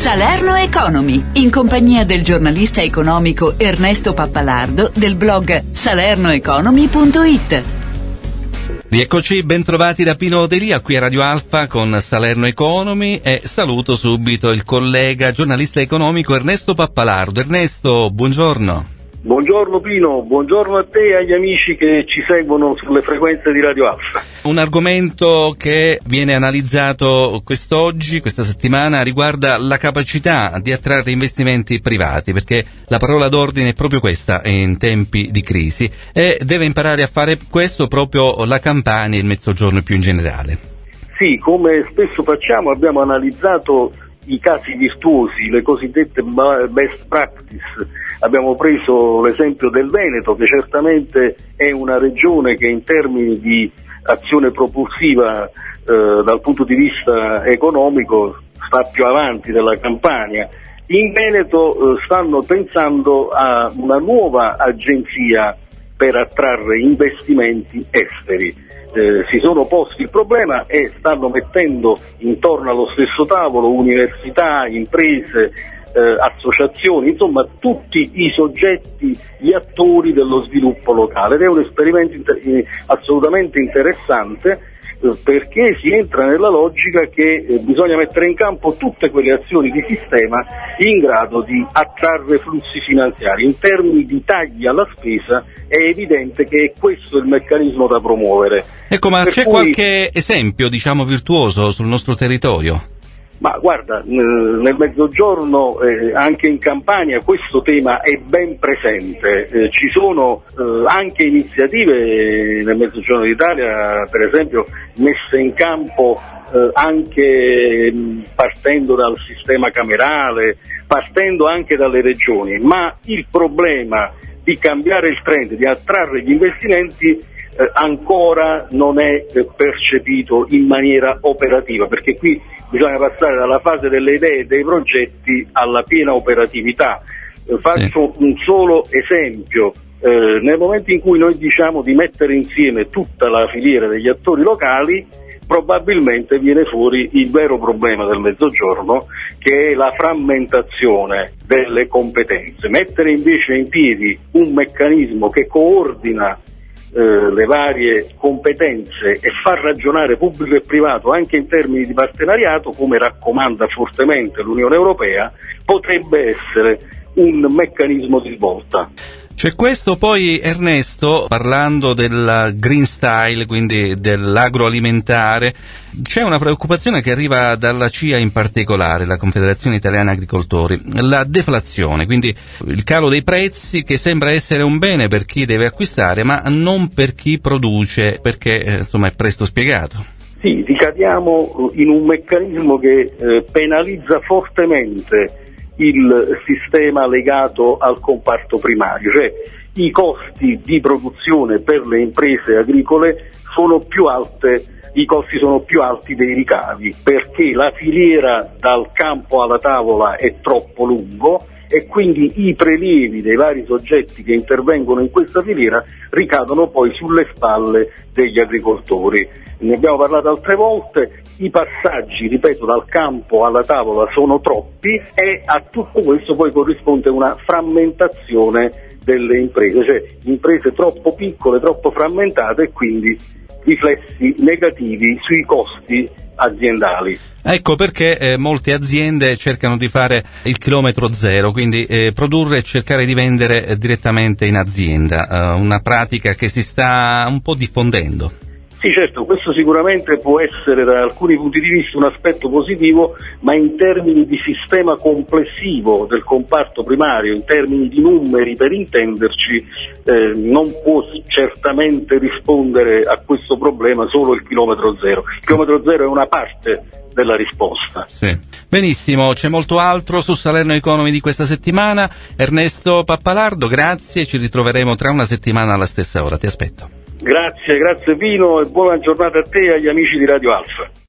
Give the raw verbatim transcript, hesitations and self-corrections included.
Salerno Economy, in compagnia del giornalista economico Ernesto Pappalardo del blog salerno economy punto it. Rieccoci, bentrovati da Pino Delia qui a Radio Alfa con Salerno Economy e saluto subito il collega giornalista economico Ernesto Pappalardo. Ernesto, buongiorno. Buongiorno Pino, buongiorno a te e agli amici che ci seguono sulle frequenze di Radio Alfa. Un argomento che viene analizzato quest'oggi, questa settimana, riguarda la capacità di attrarre investimenti privati, perché la parola d'ordine è proprio questa in tempi di crisi e deve imparare a fare questo proprio la Campania e il Mezzogiorno più in generale. Sì, come spesso facciamo abbiamo analizzato i casi virtuosi, le cosiddette best practice. Abbiamo preso l'esempio del Veneto, che certamente è una regione che in termini di azione propulsiva eh, dal punto di vista economico sta più avanti della Campania. In Veneto eh, stanno pensando a una nuova agenzia per attrarre investimenti esteri. Eh, si sono posti il problema e stanno mettendo intorno allo stesso tavolo università, imprese, eh, associazioni, insomma tutti i soggetti, gli attori dello sviluppo locale, ed è un esperimento inter- eh, assolutamente interessante eh, perché si entra nella logica che eh, bisogna mettere in campo tutte quelle azioni di sistema in grado di attrarre flussi finanziari. In termini di tagli alla spesa è evidente che è questo il meccanismo da promuovere. Ecco, ma per c'è cui... qualche esempio, diciamo, virtuoso sul nostro territorio? Ma guarda, nel Mezzogiorno, eh, anche in Campania, questo tema è ben presente. Eh, ci sono eh, anche iniziative nel Mezzogiorno d'Italia, per esempio, messe in campo eh, anche mh, partendo dal sistema camerale, partendo anche dalle regioni. Ma il problema di cambiare il trend, di attrarre gli investimenti, Eh, ancora non è eh, percepito in maniera operativa, perché qui bisogna passare dalla fase delle idee e dei progetti alla piena operatività. Eh, faccio sì. un solo esempio. Eh, nel momento in cui noi diciamo di mettere insieme tutta la filiera degli attori locali, probabilmente viene fuori il vero problema del Mezzogiorno, che è la frammentazione delle competenze. Mettere invece in piedi un meccanismo che coordina Eh, le varie competenze e far ragionare pubblico e privato anche in termini di partenariato, come raccomanda fortemente l'Unione Europea, potrebbe essere un meccanismo di svolta. C'è questo, poi Ernesto, parlando del green style, quindi dell'agroalimentare, c'è una preoccupazione che arriva dalla C I A in particolare, la Confederazione Italiana Agricoltori, la deflazione, quindi il calo dei prezzi che sembra essere un bene per chi deve acquistare, ma non per chi produce, perché eh, insomma è presto spiegato. Sì, ricadiamo in un meccanismo che eh, penalizza fortemente il sistema legato al comparto primario, cioè i costi di produzione per le imprese agricole sono più alte, i costi sono più alti dei ricavi, perché la filiera dal campo alla tavola è troppo lungo e quindi i prelievi dei vari soggetti che intervengono in questa filiera ricadono poi sulle spalle degli agricoltori. Ne abbiamo parlato altre volte, i passaggi, ripeto, dal campo alla tavola sono troppi e a tutto questo poi corrisponde una frammentazione delle imprese, cioè imprese troppo piccole, troppo frammentate e quindi riflessi negativi sui costi aziendali. Ecco perché eh, molte aziende cercano di fare il chilometro zero, quindi eh, produrre e cercare di vendere eh, direttamente in azienda, eh, una pratica che si sta un po' diffondendo. Sì, certo, questo sicuramente può essere da alcuni punti di vista un aspetto positivo, ma in termini di sistema complessivo del comparto primario, in termini di numeri per intenderci, eh, non può certamente rispondere a questo problema solo il chilometro zero. Il chilometro zero è una parte della risposta. Sì. Benissimo, c'è molto altro su Salerno Economy di questa settimana. Ernesto Pappalardo, grazie, ci ritroveremo tra una settimana alla stessa ora, ti aspetto. Grazie, grazie Pino e buona giornata a te e agli amici di Radio Alfa.